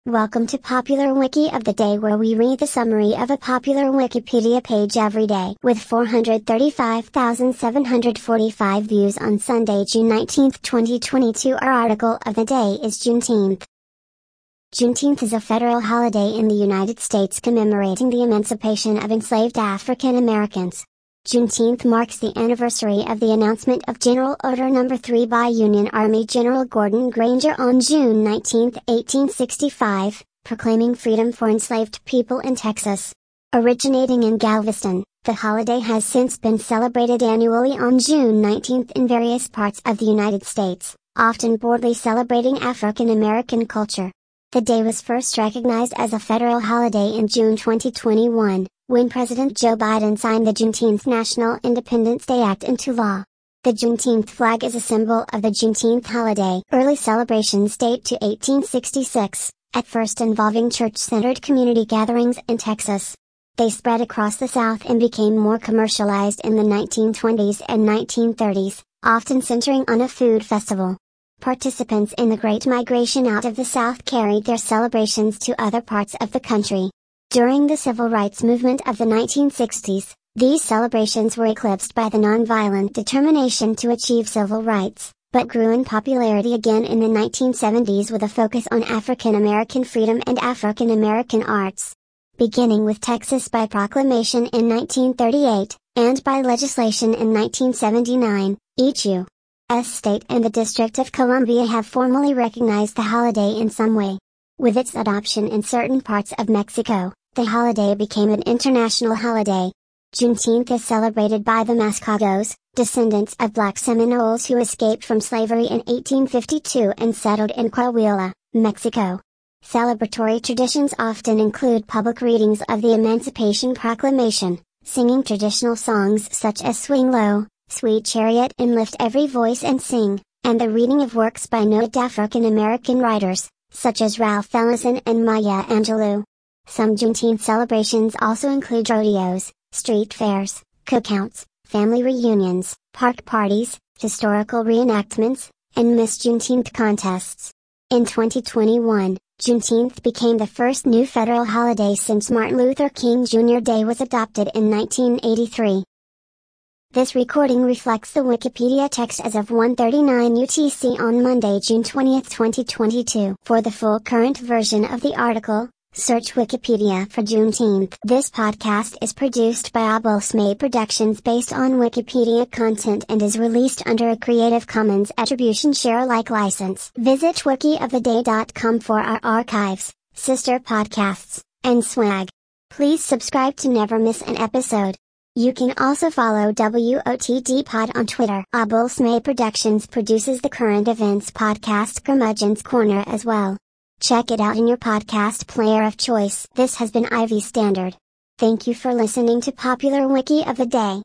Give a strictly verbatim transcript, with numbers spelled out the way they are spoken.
Welcome to Popular Wiki of the Day, where we read the summary of a popular Wikipedia page every day. With four hundred thirty-five thousand seven hundred forty-five views on Sunday, June nineteenth, twenty twenty-two, our article of the day is Juneteenth. Juneteenth is a federal holiday in the United States commemorating the emancipation of enslaved African Americans. Juneteenth marks the anniversary of the announcement of General Order Number three by Union Army General Gordon Granger on June nineteenth, eighteen sixty-five, proclaiming freedom for enslaved people in Texas. Originating in Galveston, the holiday has since been celebrated annually on June nineteenth in various parts of the United States, often broadly celebrating African American culture. The day was first recognized as a federal holiday in June twenty twenty-one. When President Joe Biden signed the Juneteenth National Independence Day Act into law. The Juneteenth flag is a symbol of the Juneteenth holiday. Early celebrations date to eighteen sixty-six, at first involving church-centered community gatherings in Texas. They spread across the South and became more commercialized in the nineteen twenties and nineteen thirties, often centering on a food festival. Participants in the Great Migration out of the South carried their celebrations to other parts of the country. During the civil rights movement of the nineteen sixties, these celebrations were eclipsed by the nonviolent determination to achieve civil rights, but grew in popularity again in the nineteen seventies with a focus on African American freedom and African American arts. Beginning with Texas by proclamation in nineteen thirty-eight, and by legislation in nineteen seventy-nine, each U S state and the District of Columbia have formally recognized the holiday in some way. With its adoption in certain parts of Mexico, the holiday became an international holiday. Juneteenth is celebrated by the Mascagos, descendants of black Seminoles who escaped from slavery in eighteen fifty-two and settled in Coahuila, Mexico. Celebratory traditions often include public readings of the Emancipation Proclamation, singing traditional songs such as Swing Low, Sweet Chariot and Lift Every Voice and Sing, and the reading of works by noted African American writers, such as Ralph Ellison and Maya Angelou. Some Juneteenth celebrations also include rodeos, street fairs, cookouts, family reunions, park parties, historical reenactments, and Miss Juneteenth contests. In twenty twenty-one, Juneteenth became the first new federal holiday since Martin Luther King Junior Day was adopted in nineteen eighty-three. This recording reflects the Wikipedia text as of one thirty-nine U T C on Monday, June twentieth, twenty twenty-two. For the full current version of the article, search Wikipedia for Juneteenth. This podcast is produced by Abulsmay Productions based on Wikipedia content and is released under a Creative Commons Attribution Share Alike license. Visit wiki of the day dot com for our archives, sister podcasts, and swag. Please subscribe to never miss an episode. You can also follow W O T D Pod on Twitter. Abulsmay Productions produces the current events podcast Curmudgeon's Corner as well. Check it out in your podcast player of choice. This has been Ivy Standard. Thank you for listening to Popular Wiki of the Day.